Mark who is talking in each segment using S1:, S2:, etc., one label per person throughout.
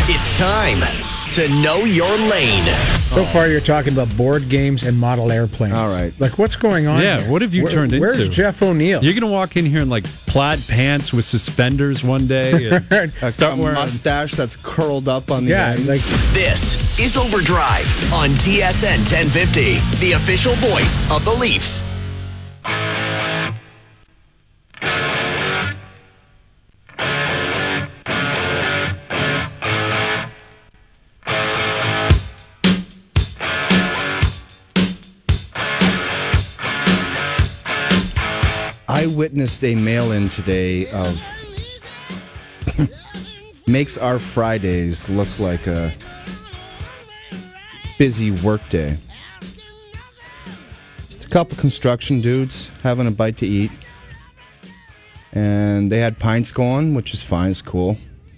S1: It's time to know your lane.
S2: So far, you're talking about board games and model airplanes.
S3: All right.
S2: Like, what's going on
S4: Yeah,
S2: here?
S4: what have you turned into?
S2: Where's Jeff O'Neill?
S4: You're going to walk in here in like plaid pants with suspenders one day and
S3: A mustache that's curled up on the ends.
S2: like
S1: This is Overdrive on TSN 1050, the official voice of the Leafs.
S3: I witnessed a mail-in today of makes our Fridays look like a busy work day. Just a couple construction dudes having a bite to eat. And they had pints going, which is fine, it's cool.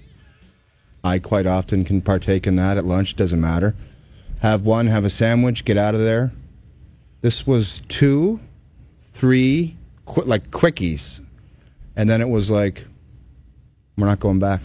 S3: I quite often can partake in that at lunch, doesn't matter. Have one, have a sandwich, get out of there. This was 2, 3... like quickies, and then it was like, we're not going back.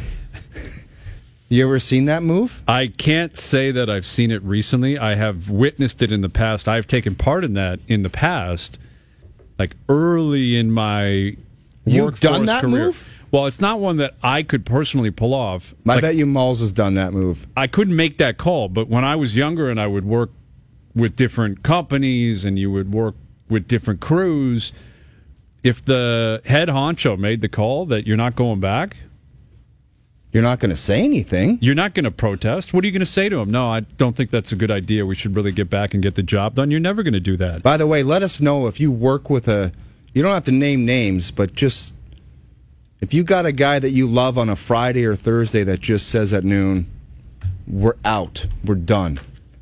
S3: You ever seen that move?
S4: I can't say that I've seen it recently. I have witnessed it in the past. I've taken part in that in the past, like early in my
S3: You've done
S4: workforce
S3: that
S4: career.
S3: move?
S4: Well, it's not one that I could personally pull off.
S3: I
S4: Like,
S3: bet you Malls has done that move.
S4: I couldn't make that call, but when I was younger and I would work with different companies and you would work with different crews, if the head honcho made the call that you're not going back,
S3: You're not going to say anything.
S4: you're not going to protest. What are you going to say to him? No, I don't think that's a good idea. We should really get back and get the job done. You're never going to do that.
S3: By the way, let us know if you work with you don't have to name names, but just if you got a guy that you love on a Friday or Thursday that just says at noon, we're out, we're done.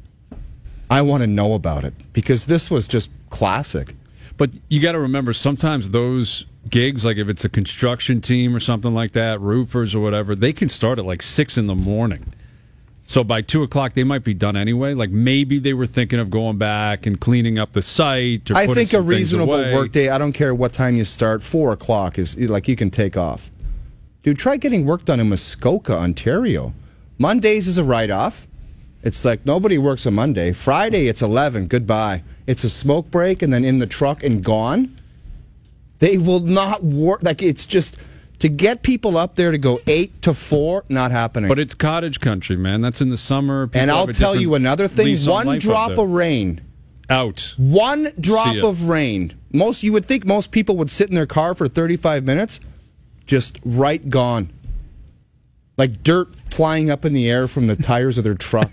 S3: I want to know about it because this was just classic.
S4: But you got to remember, sometimes those gigs, like if it's a construction team or something like that, roofers or whatever, they can start at like 6 in the morning. So by 2 o'clock, they might be done anyway. Like maybe they were thinking of going back and cleaning up the site. Or
S3: I
S4: putting
S3: think a
S4: some things
S3: reasonable
S4: away.
S3: work day, I don't care what time you start, 4 o'clock is like you can take off. Dude, try getting work done in Muskoka, Ontario. Mondays is a write-off. It's like nobody works on Monday. Friday, it's 11. Goodbye. It's a smoke break and then in the truck and gone. They will not work. Like, it's just to get people up there to go 8 to 4, not happening.
S4: But it's cottage country, man. That's in the summer. People
S3: and I'll
S4: have a
S3: tell you
S4: different
S3: another thing.
S4: lease on
S3: One
S4: life
S3: drop
S4: out there.
S3: of rain.
S4: Out.
S3: One drop
S4: See ya.
S3: of rain. You would think most people would sit in their car for 35 minutes. Just right gone. Like dirt flying up in the air from the tires of their truck.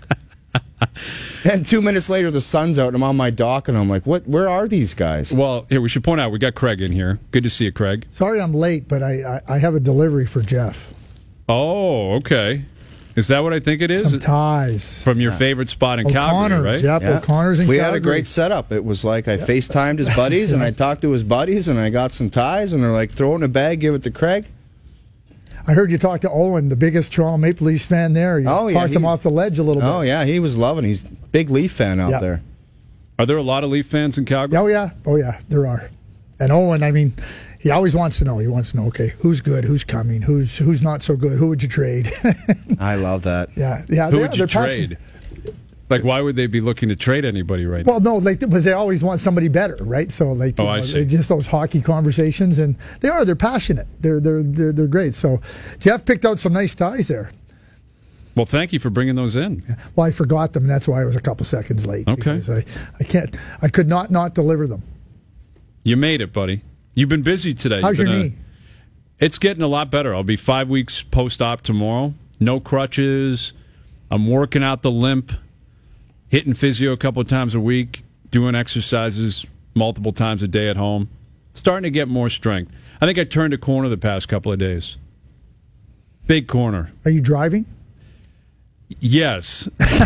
S3: And 2 minutes later, the sun's out, and I'm on my dock, and I'm like, "What? Where are these guys?"
S4: Well, here, we should point out, we got Craig in here. Good to see you, Craig.
S5: Sorry I'm late, but I have a delivery for Jeff.
S4: Oh, okay. Is that what I think it is?
S5: Some ties.
S4: From your favorite spot in Calgary,
S5: O'Connor's,
S4: right?
S5: yep, O'Connor's in
S3: We
S5: Calgary.
S3: had a great setup. It was like I FaceTimed his buddies, and I talked to his buddies, and I got some ties, and they're like, "Throw it in a bag, give it to Craig."
S5: I heard you talk to Owen, the biggest Toronto Maple Leafs fan there. You talked him off the ledge a little bit.
S3: Oh yeah, he was loving. He's a big Leaf fan out
S5: Yeah.
S3: there.
S4: Are there a lot of Leaf fans in Calgary?
S5: Oh yeah, there are. And Owen, I mean, he always wants to know. He wants to know, okay, who's good, who's coming, who's not so good, who would you trade?
S3: I love that.
S5: yeah.
S4: Who would you
S5: they're
S4: trade? Like, why would they be looking to trade anybody right now?
S5: Well, no, because they always want somebody better, right? So, like,
S4: Oh, I see.
S5: just those hockey conversations, and they're passionate. They're great. So, Jeff picked out some nice ties there.
S4: Well, thank you for bringing those in.
S5: Well, I forgot them, and that's why I was a couple seconds late.
S4: Okay.
S5: Because I could not deliver them.
S4: You made it, buddy. You've been busy today.
S5: How's
S4: You've
S5: your
S4: been,
S5: knee?
S4: It's getting a lot better. I'll be 5 weeks post-op tomorrow. No crutches. I'm working out the limp, hitting physio a couple of times a week, doing exercises multiple times a day at home. Starting to get more strength. I think I turned a corner the past couple of days. Big corner.
S5: Are you driving?
S4: Yes,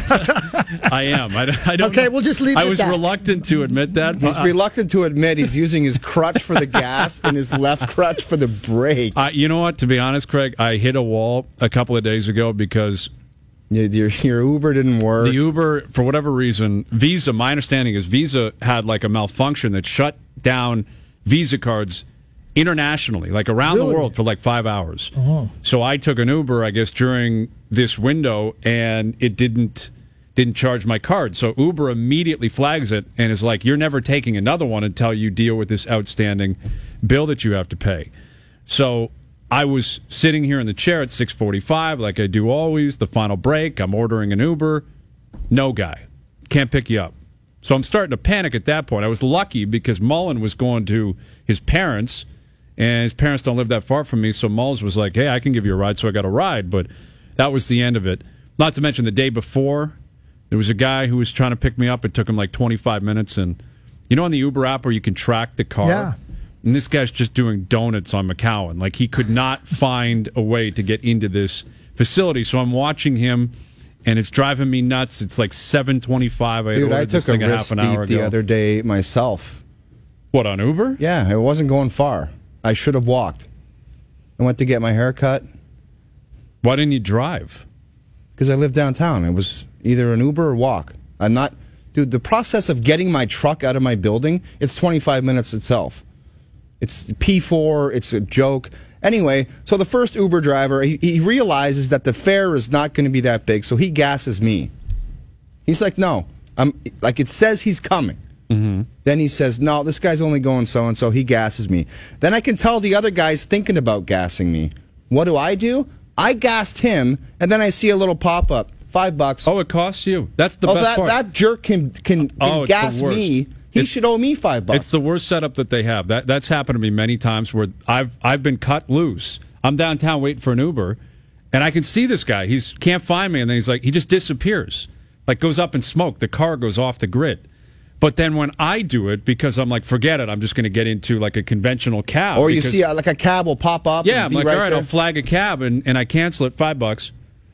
S4: I am. I don't
S5: Okay,
S4: know.
S5: we'll just leave it
S4: I
S5: at
S4: was
S5: that.
S4: reluctant to admit that.
S3: He's reluctant to admit he's using his crutch for the gas and his left crutch for the brake.
S4: You know what? To be honest, Craig, I hit a wall a couple of days ago because
S3: Your Uber didn't work.
S4: the Uber, for whatever reason, Visa, my understanding is Visa had like a malfunction that shut down Visa cards internationally, like around the world for like 5 hours. So I took an Uber, I guess, during this window, and it didn't charge my card. So Uber immediately flags it and is like, you're never taking another one until you deal with this outstanding bill that you have to pay. So I was sitting here in the chair at 6:45, like I do always, the final break. I'm ordering an Uber. No guy. Can't pick you up. So I'm starting to panic at that point. I was lucky because Mullen was going to his parents, and his parents don't live that far from me, so Mullins was like, hey, I can give you a ride, so I got a ride. But that was the end of it. Not to mention the day before, there was a guy who was trying to pick me up. It took him like 25 minutes. And you know on the Uber app where you can track the car?
S5: Yeah.
S4: And this guy's just doing donuts on McCowan. Like, he could not find a way to get into this facility. So I'm watching him, and it's driving me nuts. It's like 7:25.
S3: Dude, I took a risk the other day myself.
S4: What, on Uber?
S3: Yeah, I wasn't going far. I should have walked. I went to get my hair cut.
S4: Why didn't you drive?
S3: Because I live downtown. It was either an Uber or walk. I'm not... Dude, the process of getting my truck out of my building, it's 25 minutes itself. It's P4, it's a joke. Anyway, so the first Uber driver, he realizes that the fare is not going to be that big, so he gasses me. He's like, no. Like, it says he's coming. Mm-hmm. Then he says, no, this guy's only going so-and-so. He gasses me. Then I can tell the other guy's thinking about gassing me. What do? I gassed him, and then I see a little pop-up. $5.
S4: Oh, it costs you. That's the best part.
S3: That jerk can gas me. He should owe me $5.
S4: It's the worst setup that they have. That's happened to me many times where I've been cut loose. I'm downtown waiting for an Uber, and I can see this guy. He can't find me, and then he just disappears. Like, goes up in smoke. The car goes off the grid. But then when I do it, because I'm like, forget it, I'm just going to get into like a conventional cab.
S3: Or you see like a cab will pop up.
S4: Yeah, I'm like, all right,
S3: there.
S4: I'll flag a cab, and I cancel it, $5.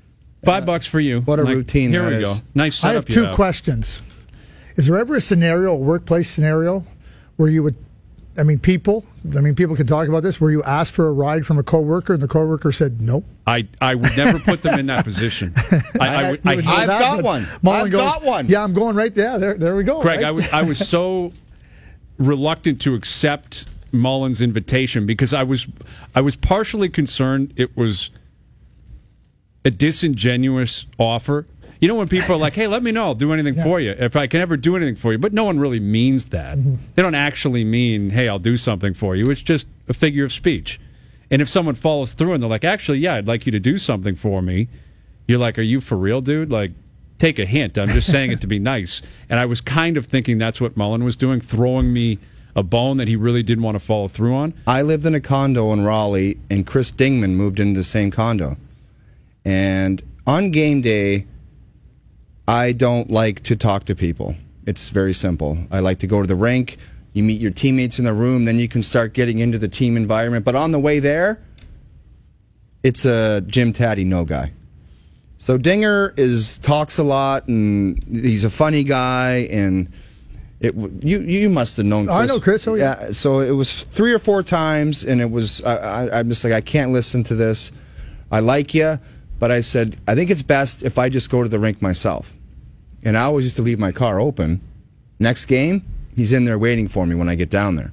S4: $5 for you.
S3: What a routine
S4: here
S3: that
S4: we
S3: is.
S4: go. Nice setup.
S5: I have two questions. Is there ever a workplace scenario, where you would, people can talk about this, where you asked for a ride from a coworker and the coworker said no?
S4: I would never put them in that position.
S3: I've got one. I've got one.
S5: Yeah, I'm going right there. There we go.
S4: Craig,
S5: right?
S4: I was so reluctant to accept Mullen's invitation because I was partially concerned it was a disingenuous offer. You know when people are like, hey, let me know, I'll do anything for you, if I can ever do anything for you. But no one really means that. Mm-hmm. They don't actually mean, hey, I'll do something for you. It's just a figure of speech. And if someone follows through and they're like, actually, yeah, I'd like you to do something for me, you're like, are you for real, dude? Like, take a hint. I'm just saying it to be nice. And I was kind of thinking that's what Mullen was doing, throwing me a bone that he really didn't want to follow through on.
S3: I lived in a condo in Raleigh, and Chris Dingman moved into the same condo. And on game day, I don't like to talk to people. It's very simple. I like to go to the rink. You meet your teammates in the room, then you can start getting into the team environment. But on the way there, it's a Jim Taddy no guy. So Dinger talks a lot, and he's a funny guy, and you must have known Chris.
S5: I know Chris. Oh, yeah.
S3: So it was 3 or 4 times, and it was I'm just like, I can't listen to this. I like you, but I said, I think it's best if I just go to the rink myself. And I always used to leave my car open. Next game, he's in there waiting for me when I get down there.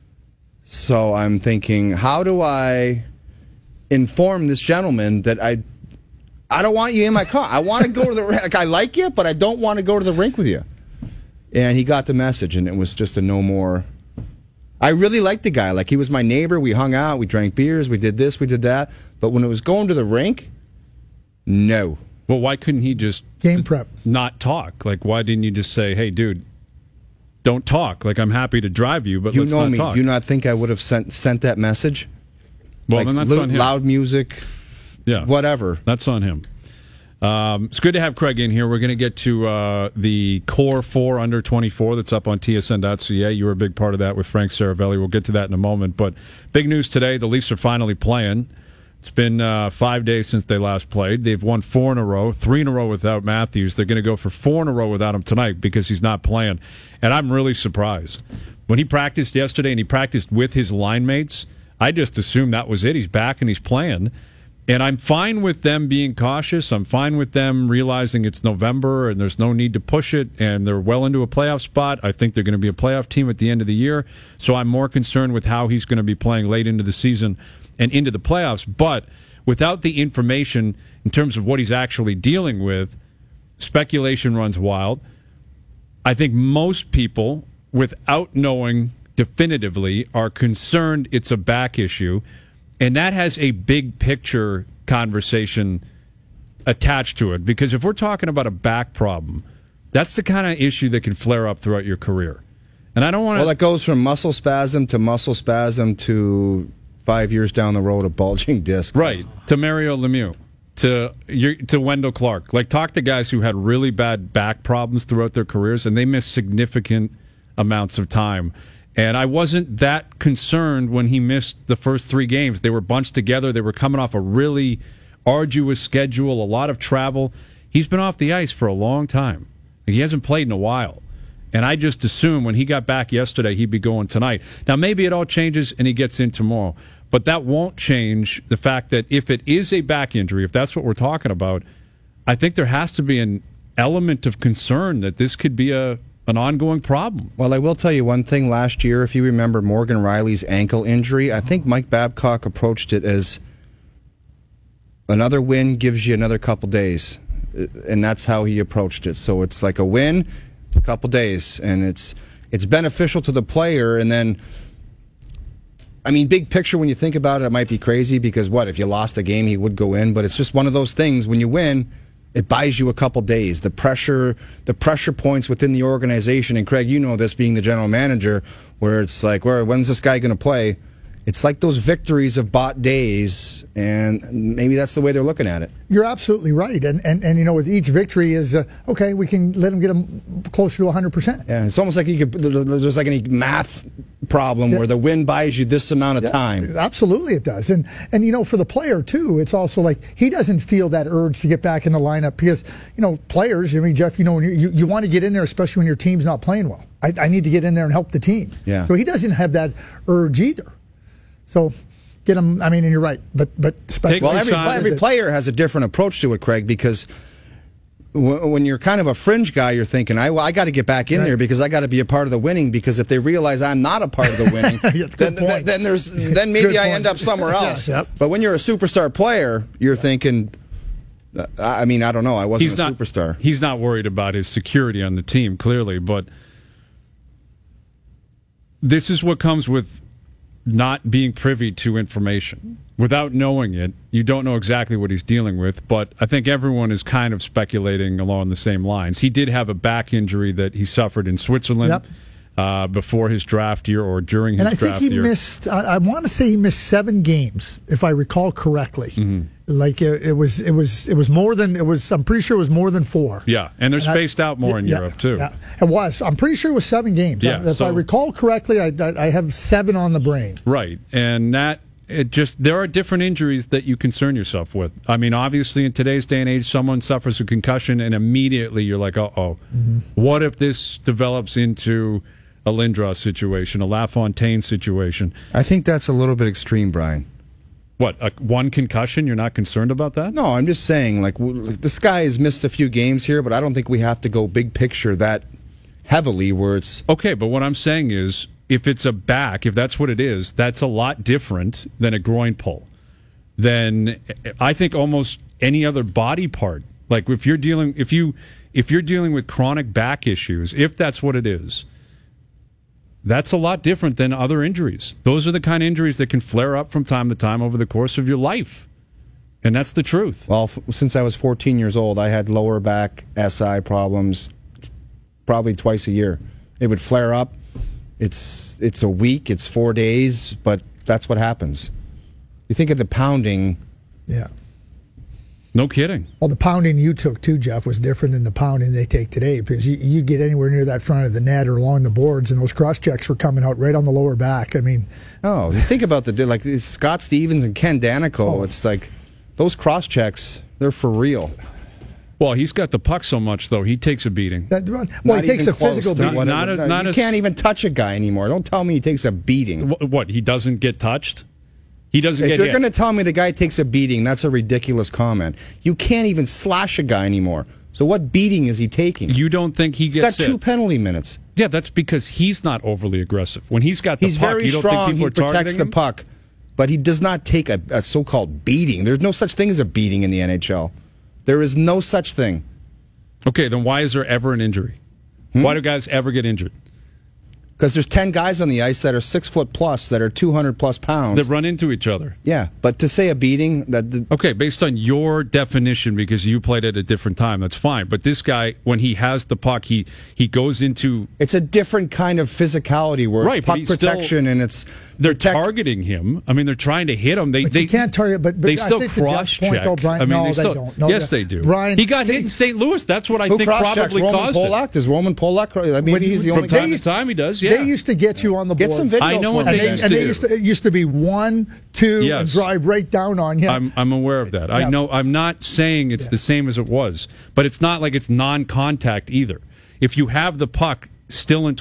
S3: So I'm thinking, how do I inform this gentleman that I don't want you in my car? I want to go to the rink. Like, I like you, but I don't want to go to the rink with you. And he got the message, and it was just a no more. I really liked the guy. Like, he was my neighbor. We hung out. We drank beers. We did this. We did that. But when it was going to the rink, no.
S4: Well, why couldn't he just
S5: game prep
S4: not talk? Like, why didn't you just say, hey, dude, don't talk? Like, I'm happy to drive you, but let's not talk.
S3: Do you not think I would have sent that message?
S4: Well,
S3: like,
S4: then that's on him.
S3: Loud music, whatever.
S4: That's on him. It's good to have Craig in here. We're going to get to the Core 4 under 24 that's up on tsn.ca. You were a big part of that with Frank Saravelli. We'll get to that in a moment. But big news today, the Leafs are finally playing. It's been 5 days since they last played. They've won 4 in a row, 3 in a row without Matthews. They're going to go for 4 in a row without him tonight because he's not playing. And I'm really surprised. When he practiced yesterday and he practiced with his line mates, I just assumed that was it. He's back and he's playing. And I'm fine with them being cautious. I'm fine with them realizing it's November and there's no need to push it, and they're well into a playoff spot. I think they're going to be a playoff team at the end of the year. So I'm more concerned with how he's going to be playing late into the season and into the playoffs. But without the information in terms of what he's actually dealing with, speculation runs wild. I think most people, without knowing definitively, are concerned it's a back issue. And that has a big picture conversation attached to it. Because if we're talking about a back problem, that's the kind of issue that can flare up throughout your career. And I don't want to...
S3: Well, it goes from muscle spasm to 5 years down the road, a bulging disc.
S4: Right. To Mario Lemieux. To Wendell Clark. Like, talk to guys who had really bad back problems throughout their careers, and they missed significant amounts of time. And I wasn't that concerned when he missed the first 3 games. They were bunched together. They were coming off a really arduous schedule, a lot of travel. He's been off the ice for a long time. He hasn't played in a while. And I just assumed when he got back yesterday, he'd be going tonight. Now, maybe it all changes and he gets in tomorrow. But that won't change the fact that if it is a back injury, if that's what we're talking about, I think there has to be an element of concern that this could be an ongoing problem.
S3: Well, I will tell you one thing. Last year, if you remember Morgan Riley's ankle injury, I think Mike Babcock approached it as another win gives you another couple days. And that's how he approached it. So it's like a win, a couple days. And it's beneficial to the player. And then, I mean, big picture, when you think about it, it might be crazy because if you lost a game, he would go in. But it's just one of those things. When you win, it buys you a couple days. The pressure points within the organization, and Craig, you know this being the general manager, where it's like, when's this guy going to play? It's like those victories have bought days, and maybe that's the way they're looking at it.
S5: You're absolutely right. And you know, with each victory is, okay, we can let them get them closer to 100%.
S3: Yeah, it's almost like there's like any math problem where the win buys you this amount of time.
S5: Absolutely it does. And you know, for the player too, it's also like he doesn't feel that urge to get back in the lineup because, you know, players, I mean, Jeff, you know, you want to get in there, especially when your team's not playing well. I need to get in there and help the team.
S3: Yeah.
S5: So he doesn't have that urge either. So get him. I mean, and you're right. But
S3: every player has a different approach to it, Craig, because when you're kind of a fringe guy, you're thinking, I got to get back in there because I got to be a part of the winning. Because if they realize I'm not a part of the winning, then maybe I end up somewhere else.
S5: Yep.
S3: But when you're a superstar player, you're thinking, I mean, I don't know. I wasn't a superstar.
S4: He's not worried about his security on the team, clearly. But this is what comes with not being privy to information. Without knowing it, you don't know exactly what he's dealing with, but I think everyone is kind of speculating along the same lines. He did have a back injury that he suffered in Switzerland before his draft year or during his draft year.
S5: And I think he missed, I want to say he missed 7 games, if I recall correctly. Mm-hmm. Like it was more than, I'm pretty sure it was more than 4.
S4: Yeah, and they're spaced out more in Europe too.
S5: Yeah, it was. I'm pretty sure it was 7 games.
S4: Yeah,
S5: if I recall correctly, I have 7 on the brain.
S4: Right, and there are different injuries that you concern yourself with. I mean, obviously, in today's day and age, someone suffers a concussion, and immediately you're like, what if this develops into a Lindros situation, a LaFontaine situation?
S3: I think that's a little bit extreme, Brian.
S4: What, one concussion? You're not concerned about that?
S3: No, I'm just saying, like, this guy has missed a few games here, but I don't think we have to go big picture that heavily where it's...
S4: Okay, but what I'm saying is, if it's a back, if that's what it is, that's a lot different than a groin pull. Then I think almost any other body part, like if you're dealing with chronic back issues, if that's what it is, that's a lot different than other injuries. Those are the kind of injuries that can flare up from time to time over the course of your life. And that's the truth.
S3: Well, since I was 14 years old, I had lower back SI problems probably twice a year. It would flare up. It's a week, it's 4 days, but that's what happens. You think of the pounding.
S5: Yeah.
S4: No kidding.
S5: Well, the pounding you took too, Jeff, was different than the pounding they take today because you get anywhere near that front of the net or along the boards, and those cross checks were coming out right on the lower back. I mean,
S3: think about like Scott Stevens and Ken Danico. It's like those cross checks, they're for real.
S4: Well, he's got the puck so much, though. He takes a beating.
S5: He takes a physical beating.
S3: You can't even touch a guy anymore. Don't tell me he takes a beating.
S4: What, he doesn't get touched? He doesn't
S3: If
S4: get
S3: you're
S4: hit.
S3: going to tell me the guy takes a beating, that's a ridiculous comment. You can't even slash a guy anymore. So what beating is he taking?
S4: You don't think he
S3: He's
S4: gets
S3: got 2
S4: hit?
S3: penalty minutes.
S4: Yeah, that's because he's not overly aggressive. When he's got the
S3: He's
S4: puck,
S3: very
S4: you don't
S3: strong.
S4: think people
S3: He
S4: are
S3: protects
S4: targeting
S3: the
S4: him?
S3: puck. But he does not take a so-called beating. There's no such thing as a beating in the NHL. There is no such thing.
S4: Okay, then why is there ever an injury? Why do guys ever get injured?
S3: Because there's 10 guys on the ice that are 6 foot plus, that are 200 plus pounds.
S4: They run into each other.
S3: Yeah, but to say a beating,
S4: Okay, based on your definition, because you played at a different time, that's fine. But this guy, when he has the puck, he goes into...
S3: it's a different kind of physicality where
S4: Right,
S3: it's
S4: but
S3: puck
S4: he's still-
S3: protection and it's
S4: They're targeting him. I mean, they're trying to hit him. They
S5: you can't target, but
S4: they
S5: I
S4: still
S5: think to Jeff's
S4: cross-check.
S5: point, though, Brian,
S4: I mean,
S5: no,
S4: they still,
S5: don't. No,
S4: yes, they do.
S5: Brian,
S4: he got hit in St. Louis. That's what I
S3: who
S4: think
S3: cross-checks
S4: probably
S3: Roman
S4: caused
S3: Polak?
S4: it.
S3: Does Roman Polak? I mean, he's the
S4: From
S3: only
S4: time
S3: guy.
S4: to time, he does. Yeah,
S5: They used to get you on the boards.
S3: Get some video.
S4: I know what
S3: for
S4: they
S3: me.
S4: used
S5: and
S4: to
S5: they
S4: do.
S5: used to, it used to be 1, 2,
S4: Yes.
S5: and drive right down on you.
S4: I'm aware of that. I
S5: Yeah.
S4: know. I'm not saying it's the same as it was, but it's not like it's non-contact either. If you have the puck still in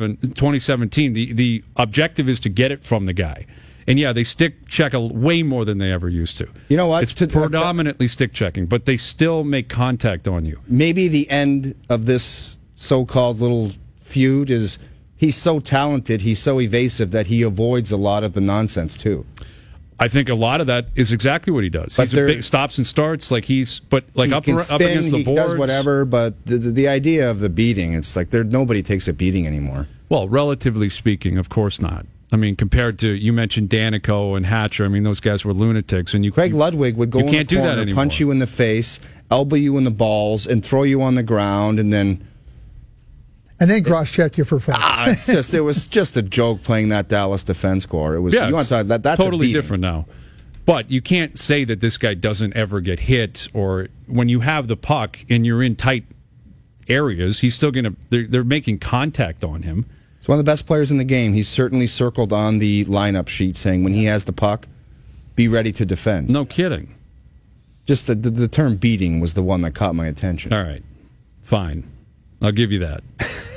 S4: 2017, the objective is to get it from the guy. And yeah, they stick check way more than they ever used to.
S3: You know what?
S4: It's predominantly stick checking, but they still make contact on you.
S3: Maybe the end of this so-called little feud is he's so talented, he's so evasive that he avoids a lot of the nonsense too.
S4: I think a lot of that is exactly what he does.
S3: But
S4: He's a big stops and starts, like
S3: he
S4: up
S3: can spin,
S4: against the
S3: he
S4: boards.
S3: does whatever. But the idea of the beating, it's like nobody takes a beating anymore.
S4: Well, relatively speaking, of course not. I mean, compared to, you mentioned Danico and Hatcher. I mean, those guys were lunatics. And
S3: Craig Ludwig would go
S4: you
S3: in
S4: can't
S3: the
S4: do that
S3: corner,
S4: anymore.
S3: punch you in the face, elbow you in the balls, and throw you on the ground, and then
S5: cross-check you for foul.
S3: it was just a joke playing that Dallas defense corps. It was
S4: Yeah,
S3: you want
S4: it's
S3: to talk, that's
S4: totally
S3: a beating.
S4: different now. But you can't say that this guy doesn't ever get hit, or when you have the puck and you're in tight areas, he's still going to. They're making contact on him.
S3: He's one of the best players in the game. He's certainly circled on the lineup sheet saying when he has the puck, be ready to defend.
S4: No kidding.
S3: Just the term beating was the one that caught my attention.
S4: All right, fine, I'll give you that.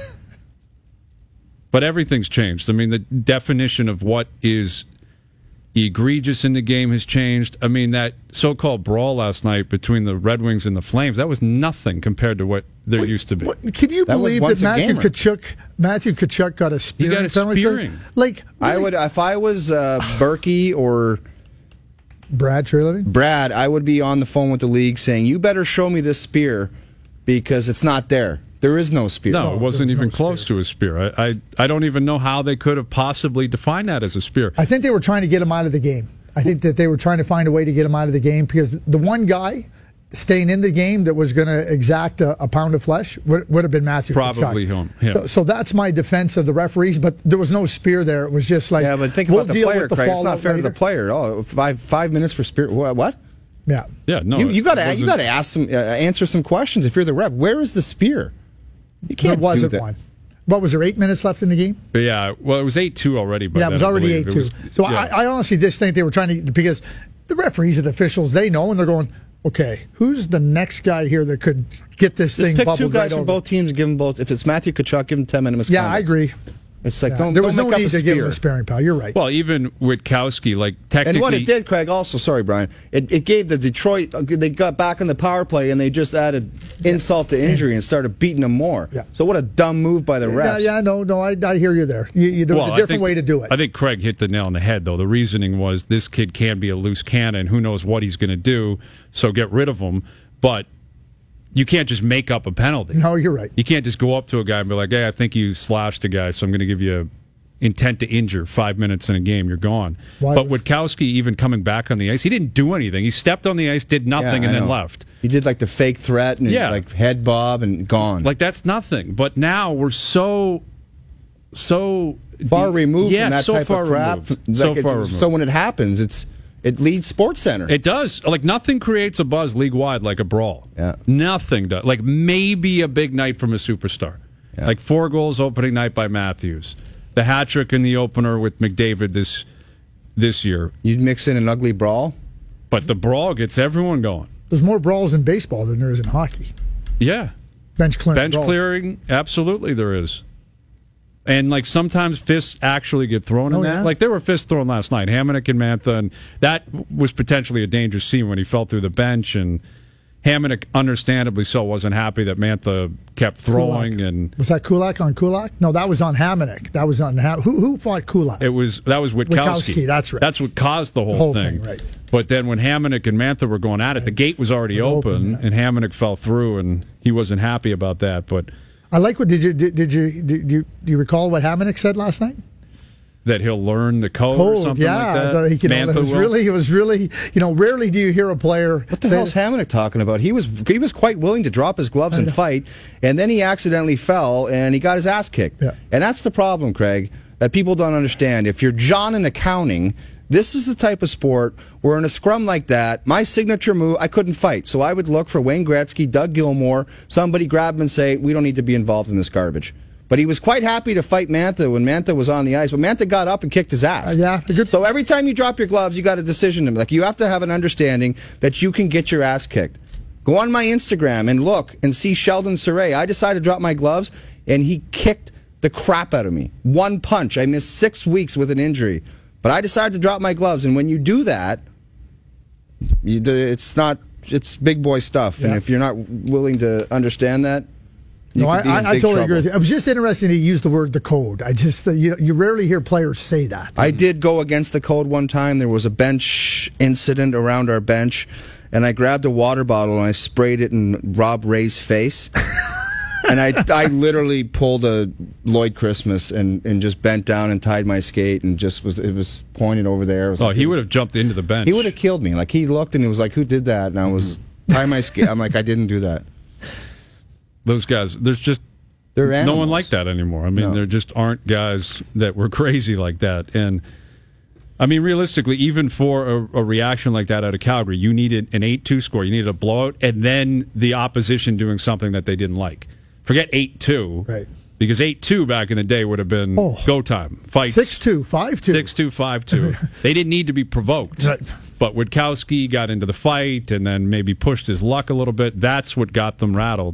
S4: But everything's changed. I mean, the definition of what is egregious in the game has changed. I mean, that so-called brawl last night between the Red Wings and the Flames, that was nothing compared to what there used to be.
S5: Can you
S3: That was
S5: believe
S3: once
S5: that
S3: a
S5: Matthew Tkachuk got a spearing?
S4: He got a
S5: penalty?
S4: spearing.
S5: Like,
S3: I would, if I was Berkey or
S5: Brad Treliving?
S3: Brad, I would be on the phone with the league saying, "You better show me this spear because it's not there. There is no spear."
S4: No, it wasn't
S5: there's
S4: even
S5: no
S4: close to a spear. I don't even know how they could have possibly defined that as a spear.
S5: I think they were trying to get him out of the game. I think that they were trying to find a way to get him out of the game because the one guy staying in the game that was going to exact a pound of flesh would have been Matthew
S4: Probably
S5: Tkachuk.
S4: him.
S5: So that's my defense of the referees, but there was no spear there. It was just like,
S3: Yeah, but think
S5: we'll
S3: about the
S5: deal
S3: player,
S5: with the
S3: Craig. It's not
S5: fallout
S3: fair to the
S5: later.
S3: player. Oh, 5 minutes for spear. What?
S5: Yeah.
S4: Yeah, no.
S3: You got
S4: it
S3: to
S4: wasn't-
S3: ask some answer some questions if you're the rep. Where is the spear? You
S5: There
S3: can't do
S5: wasn't
S3: that.
S5: one. What was there, 8 minutes left in the game?
S4: Yeah, well, it was 8-2 already. By
S5: Yeah, it was
S4: then, I
S5: already
S4: believe.
S5: 8-2.
S4: It was-
S5: So
S4: yeah.
S5: I honestly just think they were trying to, because the referees and officials, they know, and they're going, okay, who's the next guy here that could get this
S3: Just
S5: thing
S3: pick
S5: bubbled
S3: 2 guys
S5: right
S3: from
S5: over?
S3: both teams and give them both. If it's Matthew Tkachuk, give him 10-minute misconduct.
S5: Yeah, I agree.
S3: It's like,
S5: Yeah.
S3: don't
S5: There was
S3: make
S5: no
S3: up
S5: need
S3: a
S5: to give him
S3: spear.
S5: a sparing, pal. You're right.
S4: Well, even Witkowski, like technically,
S3: And what it did, Craig, also, sorry, Brian, it gave the Detroit, they got back in the power play and they just added insult to injury and started beating them more.
S5: Yeah.
S3: So what a dumb move by the refs.
S5: No, I hear you there. There was a
S4: I
S5: different
S4: think-
S5: way to do it.
S4: I think Craig hit the nail on the head, though. The reasoning was this kid can be a loose cannon. Who knows what he's going to do? So get rid of him. But you can't just make up a penalty.
S5: No, you're right.
S4: You can't just go up to a guy and be like, "Hey, I think you slashed a guy, so I'm going to give you intent to injure 5 minutes in a game. You're gone."
S5: Why
S4: but
S5: was-
S4: Witkowski, even coming back on the ice, he didn't do anything. He stepped on the ice, did nothing,
S3: Yeah,
S4: and
S3: I
S4: then
S3: know.
S4: left.
S3: He did like the fake threat and
S4: Yeah.
S3: like head bob and gone.
S4: Like that's nothing. But now we're so
S3: far removed
S4: yeah,
S3: from that
S4: so
S3: type
S4: far
S3: of crap.
S4: removed.
S3: Like
S4: So
S3: it's-
S4: far removed.
S3: So when it happens, it leads Sports Center.
S4: It does. Like nothing creates a buzz league wide like a brawl.
S3: Yeah.
S4: Nothing does. Like maybe a big night from a superstar.
S3: Yeah.
S4: Like 4 goals opening night by Matthews. The hat trick in the opener with McDavid this year.
S3: You mix in an ugly brawl.
S4: But the brawl gets everyone going.
S5: There's more brawls in baseball than there is in hockey.
S4: Yeah.
S5: Bench clearing.
S4: Bench
S5: brawls.
S4: clearing, absolutely there is. And like sometimes fists actually get thrown in that.
S5: yeah.
S4: Like there were fists thrown last night, Hamonic and Mantha, and that was potentially a dangerous scene when he fell through the bench. And Hamonic, understandably so, wasn't happy that Mantha kept throwing.
S5: Kulak.
S4: And
S5: Was that Kulak on Kulak? No, that was on Hamonic. That was on who fought Kulak?
S4: that was Witkowski.
S5: Witkowski, that's right.
S4: That's what caused the whole thing.
S5: Right.
S4: But then when Hamonic and Mantha were going at it, the gate was already open, and Hamonic fell through, and he wasn't happy about that. But
S5: I like what do you recall what Hamonic said last night?
S4: that he'll learn the code or something like that. Mantha
S5: it was really rarely do you hear a player.
S3: What the hell's Hamonic talking about? He was quite willing to drop his gloves and fight, and then he accidentally fell and he got his ass kicked.
S5: Yeah.
S3: And that's the problem, Craig, that people don't understand. If you're John in accounting, this is the type of sport where in a scrum like that, my signature move, I couldn't fight. So I would look for Wayne Gretzky, Doug Gilmour, somebody grab him and say, we don't need to be involved in this garbage. But he was quite happy to fight Mantha when Mantha was on the ice. But Mantha got up and kicked his ass. So every time you drop your gloves, you got a decision to make. Like, you have to have an understanding that you can get your ass kicked. Go on my Instagram and look and see Sheldon Surrey. I decided to drop my gloves, and he kicked the crap out of me. One punch. I missed 6 weeks with an injury. But I decided to drop my gloves. And when you do that, it's big boy stuff. Yeah. And if you're not willing to understand that,
S5: I totally agree with you. I was just interested to use the word the code. I just you rarely hear players say that.
S3: I did go against the code one time. There was a bench incident around our bench, and I grabbed a water bottle and I sprayed it in Rob Ray's face. And I literally pulled a Lloyd Christmas and just bent down and tied my skate and it was pointed over there.
S4: He would have jumped into the bench.
S3: He would have killed me. Like, he looked and he was like, "Who did that?" And I was tying my skate. I'm like, I didn't do that.
S4: Those guys, there's no one like that anymore. I mean, there just aren't guys that were crazy like that. And, I mean, realistically, even for a reaction like that out of Calgary, you needed an 8-2 score. You needed a blowout, and then the opposition doing something that they didn't like. Forget 8-2.
S5: Right.
S4: Because 8-2 back in the day would have been go time. Fights.
S5: 6-2, 5-2.
S4: 6-2, 5-2. They didn't need to be provoked. Right. But Witkowski got into the fight and then maybe pushed his luck a little bit. That's what got them rattled.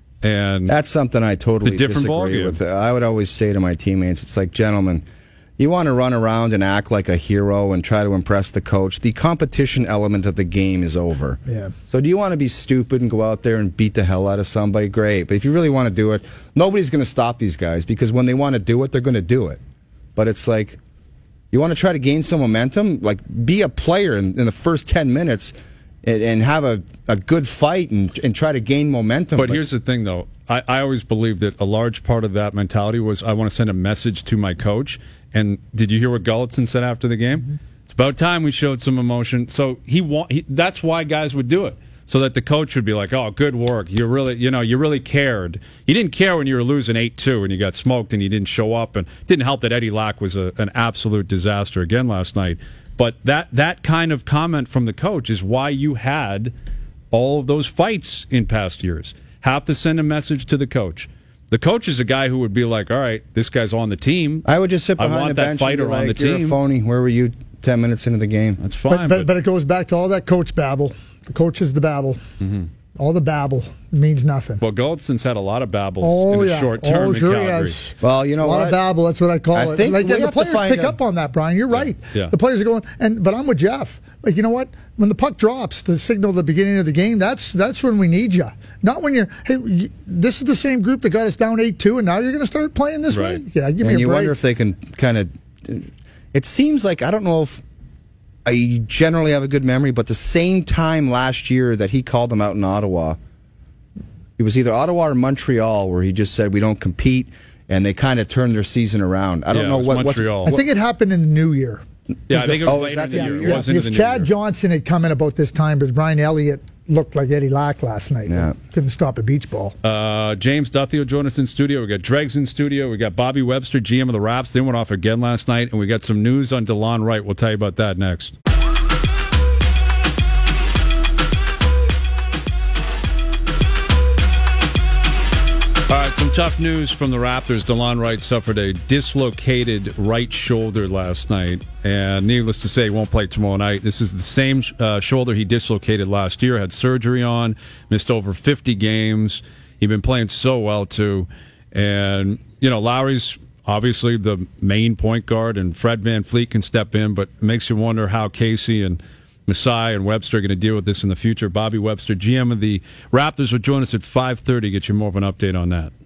S4: And
S3: that's something I totally disagree with. I would always say to my teammates, it's like, gentlemen, you want to run around and act like a hero and try to impress the coach. The competition element of the game is over.
S5: Yeah.
S3: So do you want to be stupid and go out there and beat the hell out of somebody? Great. But if you really want to do it, nobody's going to stop these guys, because when they want to do it, they're going to do it. But it's like, you want to try to gain some momentum? Like, be a player in the first 10 minutes and have a good fight and try to gain momentum.
S4: But here's the thing, though. I always believe that a large part of that mentality was, I want to send a message to my coach. And did you hear what Gulutzan said after the game? Mm-hmm. It's about time we showed some emotion. So that's why guys would do it, so that the coach would be like, "Oh, good work. You really cared. You didn't care when you were losing 8-2 and you got smoked and you didn't show up." And it didn't help that Eddie Lack was an absolute disaster again last night. But that kind of comment from the coach is why you had all of those fights in past years. Have to send a message to the coach. The coach is a guy who would be like, "All right, this guy's on the team.
S3: I would just sit behind the bench and be like, on the team. You're a phony. Where were you 10 minutes into the game?"
S4: That's fine.
S5: But it goes back to all that coach babble. The coach is the babble. Mm-hmm. All the babble means nothing.
S4: Well, Goldson's had a lot of babbles in the short term in Calgary.
S5: Yes.
S3: Well, you know
S5: a lot of babble. That's what I call it. Like, the players pick up on that, Brian. You're right.
S4: Yeah.
S5: The players are going. But I'm with Jeff. Like, you know what? When the puck drops, the signal at the beginning of the game, that's when we need you. Not when you're, hey, this is the same group that got us down 8-2, and now you're going to start playing this way. Yeah, give me a break.
S3: You wonder if they can kind of. It seems like, I don't know if I generally have a good memory, but the same time last year that he called them out in Ottawa, it was either Ottawa or Montreal, where he just said, "We don't compete," and they kind of turned their season around. I don't know what
S4: Montreal.
S5: I think it happened in the new year.
S4: Yeah, I think it was later in the year.
S5: Yeah, because Chad Johnson had come in about this time, because Brian Elliott looked like Eddie Lack last night. Yeah. Couldn't stop a beach ball.
S4: James Duthie will join us in studio. We got Dregs in studio. We got Bobby Webster, GM of the Raps. They went off again last night, and we got some news on DeLon Wright. We'll tell you about that next. All right, some tough news from the Raptors. DeLon Wright suffered a dislocated right shoulder last night, and needless to say, he won't play tomorrow night. This is the same shoulder he dislocated last year, had surgery on, missed over 50 games. He'd been playing so well, too. And, Lowry's obviously the main point guard, and Fred VanVleet can step in, but it makes you wonder how Casey and Masai and Webster are going to deal with this in the future. Bobby Webster, GM of the Raptors, will join us at 5:30. Get you more of an update on that.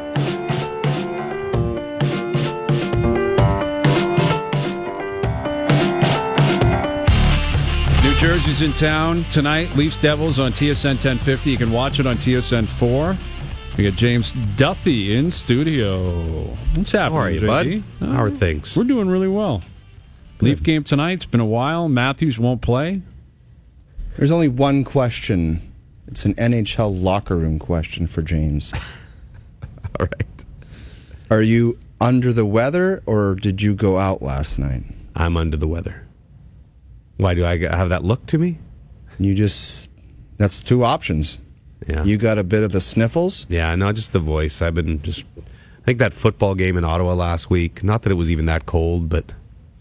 S4: New Jersey's in town tonight. Leafs Devils on TSN 1050. You can watch it on TSN 4. We got James Duthie in studio. What's happening,
S6: How are you,
S4: JD?
S6: bud? How are things?
S4: We're doing really well. Leaf game tonight. It's been a while. Matthews won't play.
S3: There's only one question. It's an NHL locker room question for James.
S6: All right.
S3: Are you under the weather, or did you go out last night?
S6: I'm under the weather. Why do I have that look to me?
S3: That's two options.
S6: Yeah.
S3: You got a bit of the sniffles?
S6: Yeah, no, just the voice. I think that football game in Ottawa last week, not that it was even that cold, but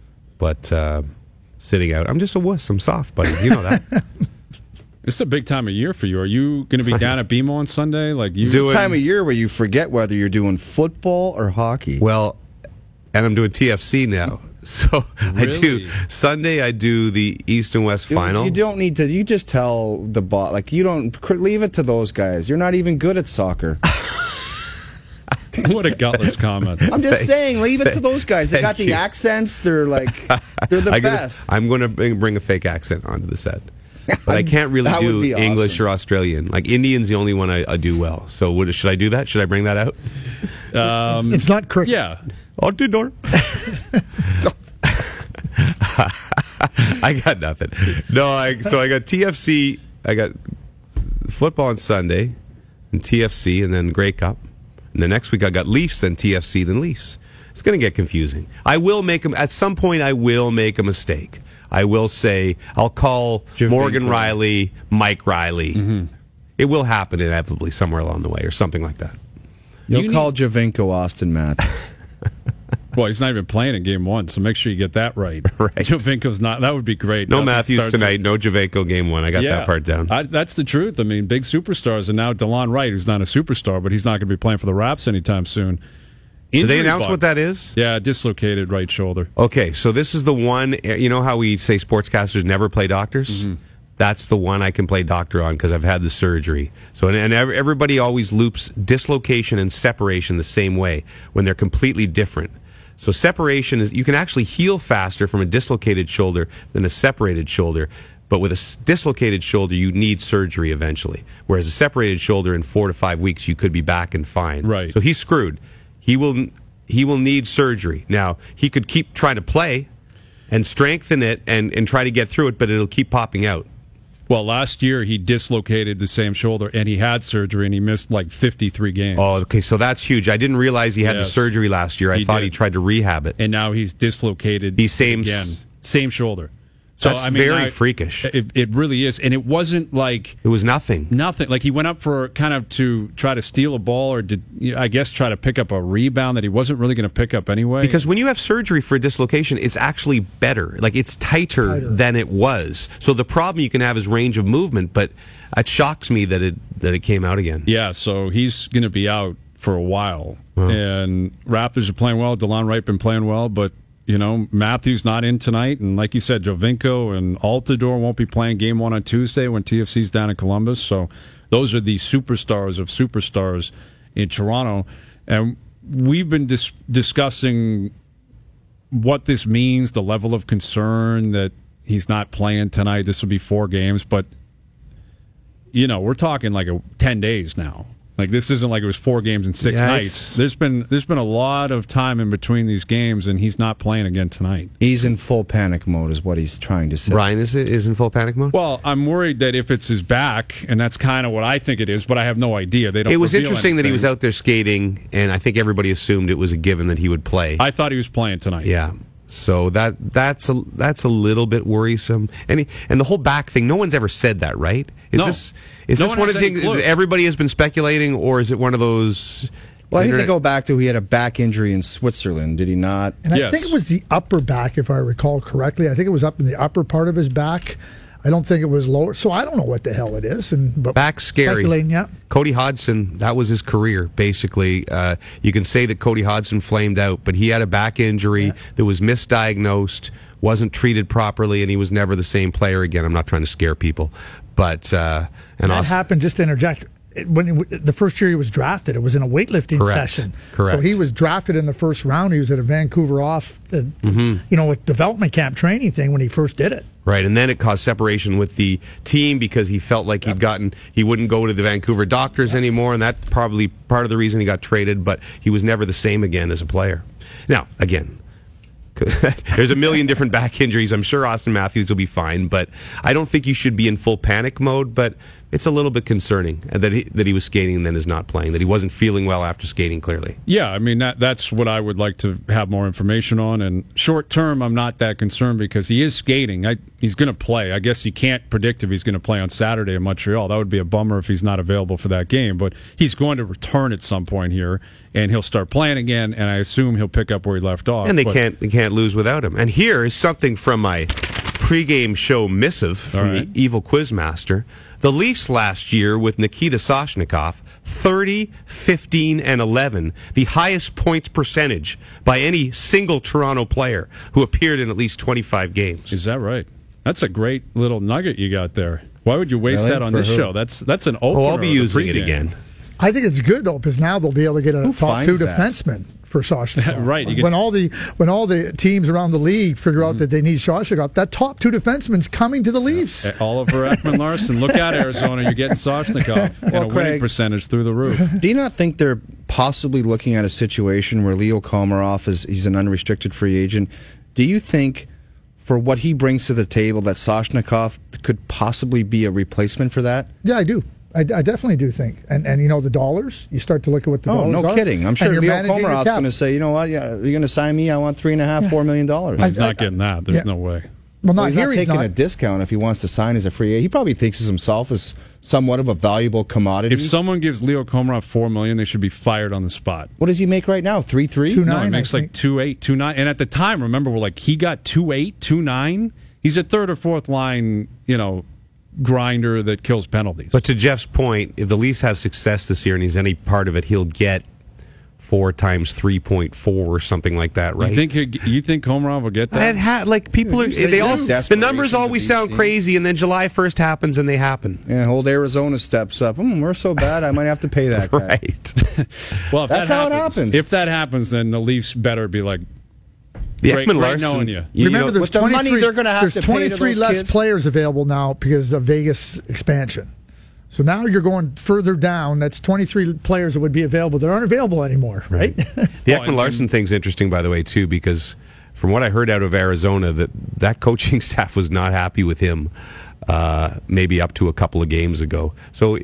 S6: sitting out. I'm just a wuss. I'm soft, buddy. You know that.
S4: It's a big time of year for you. Are you going to be down at BMO on Sunday?
S3: It's a time of year where you forget whether you're doing football or hockey.
S6: Well, and I'm doing TFC now. So
S4: Really?
S6: Sunday I do the East and West final.
S3: You don't need to. You just tell the bot, you don't leave it to those guys. You're not even good at soccer.
S4: What a gutless comment.
S3: I'm just saying, leave it to those guys. They got the accents. They're the best.
S6: I'm going to bring a fake accent onto the set. But I can't really
S3: That would
S6: do
S3: be awesome.
S6: English or Australian. Like Indian's the only one I do well. So should I do that? Should I bring that out?
S5: It's not cricket.
S4: Yeah.
S6: On the door. I got nothing. So I got TFC. I got football on Sunday, and TFC, and then Grey Cup. And the next week I got Leafs, then TFC, then Leafs. It's going to get confusing. I will make at some point. I will make a mistake. I will say I'll call Morgan Riley Mike Riley. Mm-hmm. It will happen inevitably somewhere along the way, or something like that.
S3: You'll call Javinko Austin Matthews.
S4: Well, he's not even playing in game one, so make sure you get that right.
S6: Right.
S4: Jovinko's not. That would be great.
S6: No Matthews tonight. No Javinko game one. I got that part down.
S4: That's the truth. I mean, big superstars, and now DeLon Wright, who's not a superstar, but he's not going to be playing for the Raps anytime soon.
S6: Did they announce what that is?
S4: Yeah, dislocated right shoulder.
S6: Okay, so this is the one. You know how we say sportscasters never play doctors? Mm-hmm. That's the one I can play doctor on because I've had the surgery. So, and everybody always loops dislocation and separation the same way when they're completely different. So separation is, you can actually heal faster from a dislocated shoulder than a separated shoulder. But with a dislocated shoulder, you need surgery eventually. Whereas a separated shoulder, in 4 to 5 weeks, you could be back and fine.
S4: Right.
S6: So he's screwed. He will need surgery. Now, he could keep trying to play and strengthen it and try to get through it, but it'll keep popping out.
S4: Well, last year he dislocated the same shoulder, and he had surgery, and he missed like 53 games.
S6: Oh, okay, so that's huge. I didn't realize he had the surgery last year. I thought he tried to rehab it.
S4: And now he's dislocated again. Same shoulder. So,
S6: that's very freakish.
S4: It really is. And it wasn't like...
S6: It was nothing.
S4: Nothing. Like he went up for kind of to try to steal a ball or I guess try to pick up a rebound that he wasn't really going to pick up anyway.
S6: Because when you have surgery for a dislocation, it's actually better. Like it's tighter than it was. So the problem you can have is range of movement, but it shocks me that it came out again.
S4: Yeah, so he's going to be out for a while. Wow. And Raptors are playing well. DeLon Wright been playing well, but... Matthews not in tonight, and like you said, Jovinko and Altidore won't be playing game one on Tuesday when TFC's down in Columbus. So those are the superstars of superstars in Toronto. And we've been discussing what this means, the level of concern that he's not playing tonight. This will be 4 games, but, we're talking like 10 days now. Like this isn't like it was 4 games in 6 nights. There's been a lot of time in between these games, and he's not playing again tonight.
S3: He's in full panic mode, is what he's trying to say.
S6: Brian is in full panic mode.
S4: Well, I'm worried that if it's his back, and that's kind of what I think it is, but I have no idea. They don't.
S6: It was
S4: reveal
S6: interesting that he
S4: anything.
S6: was out there skating, and I think everybody assumed it was a given that he would play.
S4: I thought he was playing tonight.
S6: Yeah. So that's a little bit worrisome, and the whole back thing. No one's ever said that, right? Is this one of the things that everybody has been speculating, or is it one of those?
S3: Well, I think they go back to he had a back injury in Switzerland, did he not?
S5: And I think it was the upper back, if I recall correctly. I think it was up in the upper part of his back. I don't think it was lower. So I don't know what the hell it is. But
S6: back scary.
S5: Speculating, yeah.
S6: Cody Hodgson, that was his career, basically. You can say that Cody Hodgson flamed out, but he had a back injury that was misdiagnosed, wasn't treated properly, and he was never the same player again. I'm not trying to scare people. But
S5: that happened, just to interject, when the first year he was drafted, it was in a weightlifting session.
S6: Correct.
S5: So he was drafted in the first round. He was at a Vancouver a development camp training thing when he first did it.
S6: Right, and then it caused separation with the team because he felt like he wouldn't go to the Vancouver Doctors anymore, and that's probably part of the reason he got traded, but he was never the same again as a player. Now, again, there's a million different back injuries. I'm sure Austin Matthews will be fine, but I don't think you should be in full panic mode, but it's a little bit concerning that he was skating and then is not playing, that he wasn't feeling well after skating, clearly.
S4: Yeah, I mean, that's what I would like to have more information on. And short term, I'm not that concerned because he is skating. He's going to play. I guess you can't predict if he's going to play on Saturday in Montreal. That would be a bummer if he's not available for that game. But he's going to return at some point here, and he'll start playing again, and I assume he'll pick up where he left off.
S6: And they can't lose without him. And here is something from my pregame show missive from the Evil Quizmaster. The Leafs last year with Nikita Soshnikov, 30, 15, and 11, the highest points percentage by any single Toronto player who appeared in at least 25 games.
S4: Is that right? That's a great little nugget you got there. Why would you waste that on this show? That's an opener.
S6: Oh, I'll be using it again.
S5: I think it's good though because now they'll be able to get a top two defenseman for Soshnikov.
S4: Right.
S5: When all the teams around the league figure out that they need Soshnikov, that top two defenseman's coming to the Leafs.
S4: Oliver Ekman-Larsson. Look out, Arizona. You're getting Soshnikov and a winning percentage through the roof.
S3: Do you not think they're possibly looking at a situation where Leo Komarov he's an unrestricted free agent? Do you think for what he brings to the table that Soshnikov could possibly be a replacement for that?
S5: Yeah, I do. I definitely do think. And the dollars, you start to look at what the dollars are.
S3: Oh, no kidding. I'm sure Leo Komarov's going to say, you know what, you're going to sign me, I want $3.5-4 million.
S4: He's not getting that. There's no way.
S5: Well,
S3: he's not taking a discount if he wants to sign as a free agent. He probably thinks of himself as somewhat of a valuable commodity.
S4: If someone gives Leo Komarov $4 million, they should be fired on the spot.
S3: What does he make right now? 3.3?
S5: 2.9.
S4: No, he makes like 2.8, 2.9. And at the time, remember, he got 2.8, 2.9. He's a third or fourth line, grinder that kills penalties.
S6: But to Jeff's point, if the Leafs have success this year and he's any part of it, he'll get 4 times 3.4 or something like that, right?
S4: You think Komarov will get that?
S6: People are the numbers always sound crazy, and then July 1st happens and they happen.
S3: Yeah, old Arizona steps up. We're so bad, I might have to pay that guy.
S6: Right.
S4: Well, if
S3: that's how it happens.
S4: If that happens, then the Leafs better be like.
S6: Great
S4: knowing you.
S5: Remember, there's
S3: the money they're going to have to pay
S5: 23 less players available now because of Vegas expansion. So now you're going further down. That's 23 players that would be available that aren't available anymore, right?
S6: The Ekman-Larsson thing's interesting, by the way, too, because from what I heard out of Arizona, that coaching staff was not happy with him maybe up to a couple of games ago. So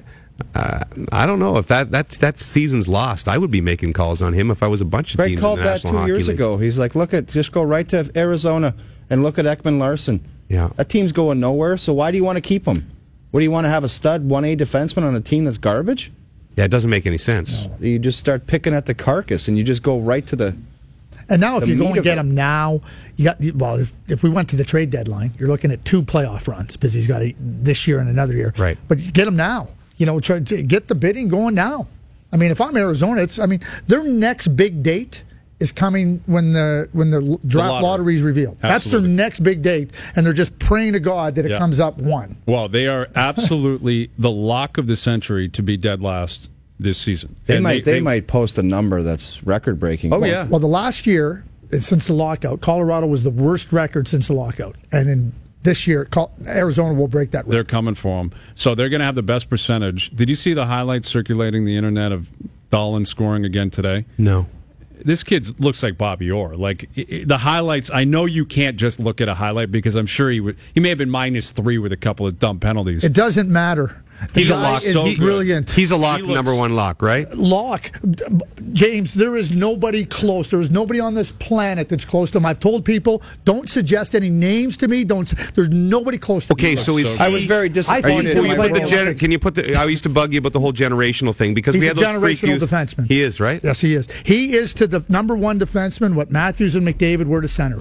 S6: I don't know if that season's lost. I would be making calls on him if I was a bunch of teams in the National Hockey League. Called that 2 years ago. He's like, just go right to Arizona and look at Ekman-Larsson. Yeah, that team's going nowhere. So why do you want to keep him? What do you want to have a stud 1A defenseman on a team that's garbage? Yeah, it doesn't make any sense. No. You just start picking at the carcass and you just go right to the. And now, if you go and get him now, if we went to the trade deadline, you're looking at 2 playoff runs because he's got this year and another year. Right, but you get him now. Try to get the bidding going now. I mean, if I'm Arizona, their next big date is coming when the draft lottery is revealed. Absolutely. That's their next big date, and they're just praying to God that it comes up 1. Well, they are absolutely the lock of the century to be dead last this season. They might post a number that's record breaking. Oh, yeah. Well, the last year, since the lockout, Colorado was the worst record since the lockout, and in this year, Arizona will break that record. They're coming for them. So they're going to have the best percentage. Did you see the highlights circulating the internet of Dahlin scoring again today? No. This kid looks like Bobby Orr. The highlights, I know you can't just look at a highlight because I'm sure he may have been -3 with a couple of dumb penalties. It doesn't matter. He's a lock. He's brilliant. He's a lock, number 1 lock, right? Lock. James, there is nobody close. There is nobody on this planet that's close to him. I've told people, don't suggest any names to me. There's nobody close to me. Okay, so I was very disappointed. Can you put I used to bug you about the whole generational thing because we had those generational defenseman. He is, right? Yes, he is. He is to the number 1 defenseman what Matthews and McDavid were to centers.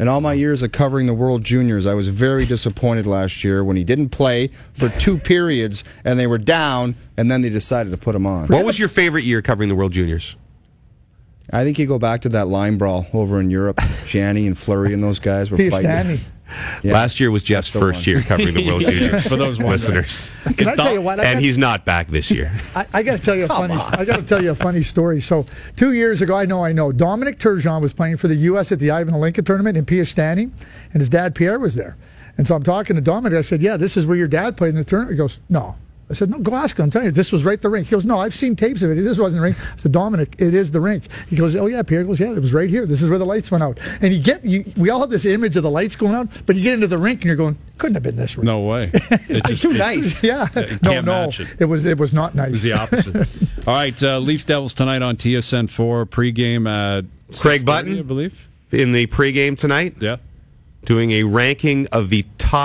S3: In all my years of covering the World Juniors, I was very disappointed last year when he didn't play for 2 periods and they were down, and then they decided to put him on.
S6: What was your favorite year covering the World Juniors?
S3: I think you go back to that line brawl over in Europe. Janney and Fleury and those guys were fighting.
S5: Stanley.
S3: Yeah.
S6: Last year was Jeff's first year covering the World Juniors.
S4: For those
S6: listeners.
S5: Can I tell you what?
S6: And he's not back this year.
S5: I got to tell you a funny story. So 2 years ago, I know Dominic Turgeon was playing for the U.S. at the Ivan Olinka tournament in Piastani, and his dad Pierre was there. And so I'm talking to Dominic. I said, "Yeah, this is where your dad played in the tournament." He goes, "No." I said, "No, go ask him. I'm telling you, this was right the rink." He goes, "No, I've seen tapes of it. This wasn't the rink." I said, "Dominic, it is the rink." He goes, "Oh yeah." Pierre goes, "Yeah, it was right here. This is where the lights went out." And we all have this image of the lights going out, but you get into the rink and you're going, "Couldn't have been this rink."
S4: No way.
S3: It's too nice.
S5: Yeah.
S4: Can't match it.
S5: It was not nice.
S4: It was the opposite. All right, Leafs Devils tonight on TSN 4 pregame at
S6: Craig
S4: 6:30,
S6: Button,
S4: I believe.
S6: In the pregame tonight,
S4: Yeah.
S6: doing a ranking of the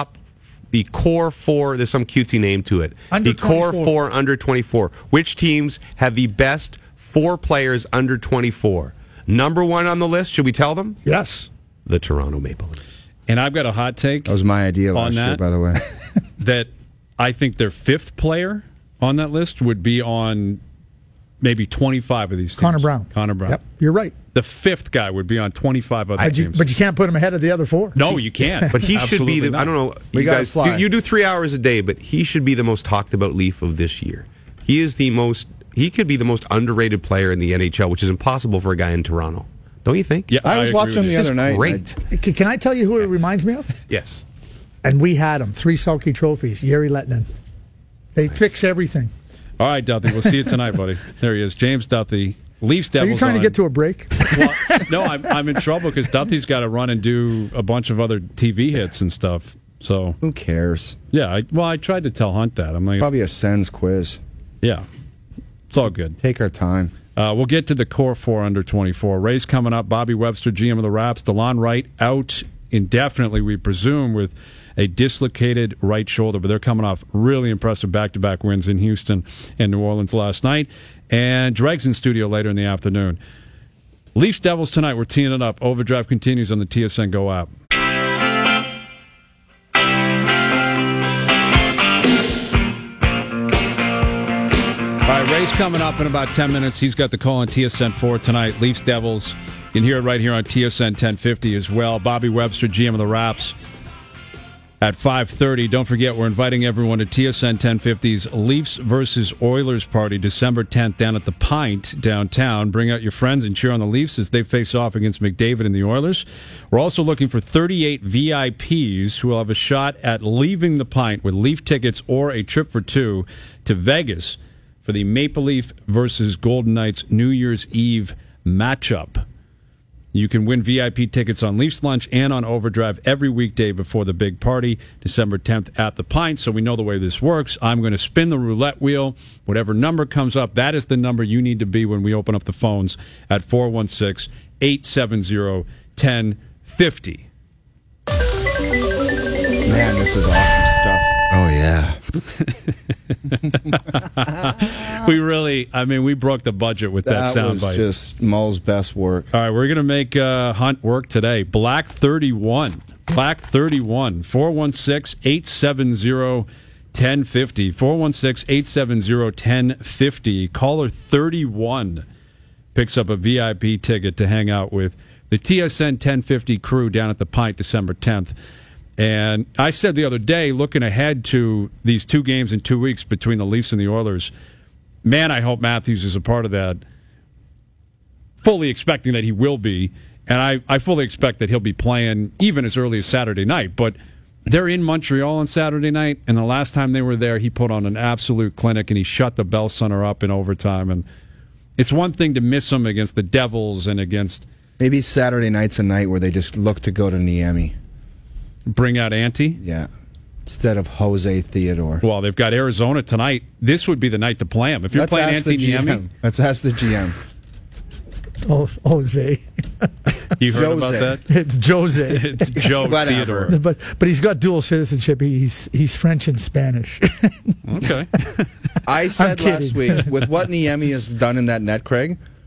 S6: core 4, there's some cutesy name to it.
S5: Under
S6: the core
S5: 24.
S6: 4 under 24. Which teams have the best 4 players under 24? Number 1 on the list, should we tell them?
S5: Yes.
S6: The Toronto Maple Leafs.
S4: And I've got a hot take
S3: That was my idea
S4: on
S3: last year,
S4: that.
S3: by the way.
S4: that I think their 5th player on that list would be on maybe 25 of these teams.
S5: Connor Brown.
S4: Connor Brown.
S5: Yep, you're right.
S4: The 5th guy would be on 25 other teams.
S5: But you can't put him ahead of the other 4.
S4: No, you can't.
S6: But he should be
S4: Absolutely
S6: I don't know.
S3: We
S6: You
S3: gotta
S6: guys,
S3: fly.
S6: you do 3 hours a day, but he should be the most talked about Leaf of this year. He could be the most underrated player in the NHL, which is impossible for a guy in Toronto. Don't you think?
S4: Yeah,
S3: I was
S4: agree
S3: watching
S4: with
S3: the
S4: you.
S3: other night.
S6: Great.
S5: Can I tell you who it reminds me of?
S6: Yes.
S5: And we had him. 3 Selke trophies. Yeri Lettinen. They fix everything.
S4: All right, Duthie. We'll see you tonight, buddy. There he is, James Duthie. Leafs
S5: Are
S4: Devils.
S5: you trying to get to a break?
S4: Well, no, I'm in trouble because Duthie's got to run and do a bunch of other TV hits and stuff. So
S3: Who cares?
S4: yeah, I tried to tell Hunt that. I'm like,
S3: Probably a Sens quiz.
S4: yeah, it's all good.
S3: Take our time.
S4: We'll get to the core 4 under 24. Rays coming up. Bobby Webster, GM of the Raps. DeLon Wright out indefinitely, we presume, with a dislocated right shoulder. But they're coming off really impressive back-to-back wins in Houston and New Orleans last night. And Dreg's in studio later in the afternoon. Leafs Devils tonight. We're teeing it up. Overdrive continues on the TSN Go app. All right, Ray's coming up in about 10 minutes. He's got the call on TSN 4 tonight. Leafs Devils. You can hear it right here on TSN 1050 as well. Bobby Webster, GM of the Raps, at 5:30. Don't forget, we're inviting everyone to TSN 1050's Leafs versus Oilers party, December 10th, down at the Pint downtown. Bring out your friends and cheer on the Leafs as they face off against McDavid and the Oilers. We're also looking for 38 VIPs who will have a shot at leaving the Pint with Leaf tickets or a trip for 2 to Vegas for the Maple Leaf versus Golden Knights New Year's Eve matchup. You can win VIP tickets on Leafs Lunch and on Overdrive every weekday before the big party, December 10th at the Pint. So we know the way this works. I'm going to spin the roulette wheel. Whatever number comes up, that is the number you need to be when we open up the phones at 416-870-1050.
S3: Man, this is awesome stuff.
S6: Oh, yeah.
S4: We broke the budget with that
S3: was
S4: soundbite.
S3: just Mo's best work.
S4: All right, we're going to make Hunt work today. Black 31. 416-870-1050. 416-870-1050. Caller 31 picks up a VIP ticket to hang out with the TSN 1050 crew down at the Pint December 10th. And I said the other day, looking ahead to these 2 games in 2 weeks between the Leafs and the Oilers, man, I hope Matthews is a part of that. Fully expecting that he will be. And I fully expect that he'll be playing even as early as Saturday night. But they're in Montreal on Saturday night, and the last time they were there, he put on an absolute clinic, and he shut the Bell Center up in overtime. And it's one thing to miss him against the Devils and against...
S3: Maybe Saturday night's a night where they just look to go to Niemi.
S4: Bring out Ante?
S3: Yeah. Instead of Jose Theodore.
S4: Well, they've got Arizona tonight. This would be the night to play him. If you're playing Ante Niemi...
S3: Let's ask the GM.
S5: Oh, Jose.
S4: You heard about
S3: Jose.
S4: that?
S5: It's Jose.
S4: It's Joe
S3: Whatever.
S4: Theodore.
S5: But he's got dual citizenship. He's French and Spanish.
S4: Okay.
S3: I said
S5: kidding.
S3: last week, with what Niemi has done in that net, Craig,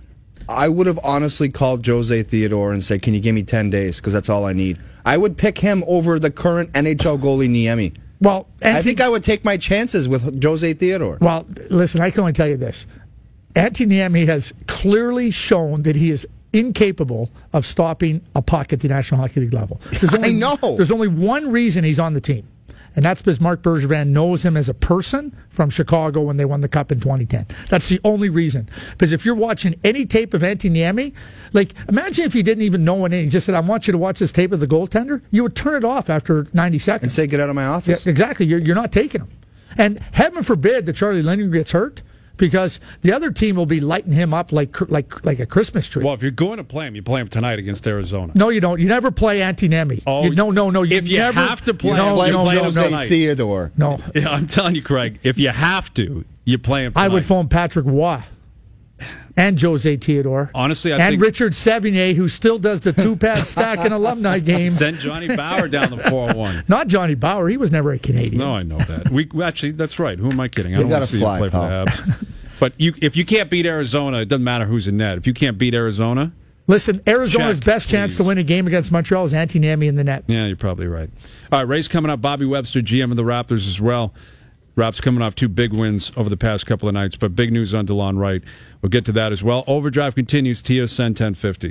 S3: I would have honestly called Jose Theodore and said, can you give me 10 days? Because that's all I need. I would pick him over the current NHL goalie, Niemi.
S5: Well,
S3: I think I would take my chances with Jose Theodore.
S5: Well, listen, I can only tell you this. Antti Niemi has clearly shown that he is incapable of stopping a puck at the National Hockey League level.
S3: I know.
S5: There's only one reason he's on the team, and that's because Marc Bergevin knows him as a person from Chicago when they won the Cup in 2010. That's the only reason. Because if you're watching any tape of Antti Niemi, like, imagine if you didn't even know any, he just said, I want you to watch this tape of the goaltender, you would turn it off after 90 seconds.
S3: And say, get out of my office.
S5: Yeah, exactly. You're not taking him. And heaven forbid that Charlie Lindgren gets hurt, because the other team will be lighting him up like a Christmas tree.
S4: Well, if you're going to play him, you play him tonight against Arizona.
S5: No, you don't. You never play Antti Niemi.
S4: Oh,
S5: no.
S4: If you have to play him, you play him tonight.
S3: Theodore.
S5: No.
S4: Yeah, I'm telling you, Craig, if you have to, you play him tonight.
S5: I would phone Patrick Waugh and Jose Theodore.
S4: Honestly, I
S5: and
S4: think
S5: Richard Sevigny, who still does the two-pad stack in alumni games.
S4: Send Johnny Bauer down the 401.
S5: Not Johnny Bauer. He was never a Canadian.
S4: No, I know that. We actually, that's right. Who am I kidding? I don't want to see you play
S3: pal.
S4: for the Habs. But if you can't beat Arizona, it doesn't matter who's in net. If you can't beat Arizona,
S5: listen, Arizona's
S4: check,
S5: best chance to win a game against Montreal is Antti Niemi in the net.
S4: yeah, you're probably right. All right, race coming up. Bobby Webster, GM of the Raptors as well. Raps coming off 2 big wins over the past couple of nights, but big news on DeLon Wright. We'll get to that as well. Overdrive continues, TSN 1050.